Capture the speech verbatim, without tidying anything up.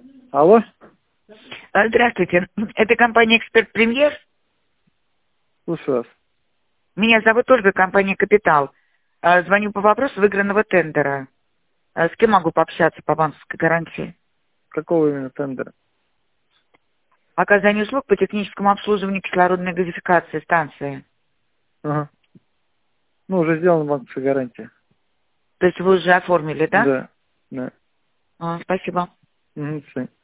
Алло? А, Здравствуйте. Это компания «Эксперт Премьер». Слушаю вас. Меня зовут Ольга, компания «Капитал». А, Звоню по вопросу выигранного тендера. А, С кем могу пообщаться по банковской гарантии? Какого именно тендера? Оказание услуг по техническому обслуживанию кислородной газификации станции. Ага. Ну, уже сделана банковская гарантия. То есть вы уже оформили, да? Да. Да. А, Спасибо. Угу,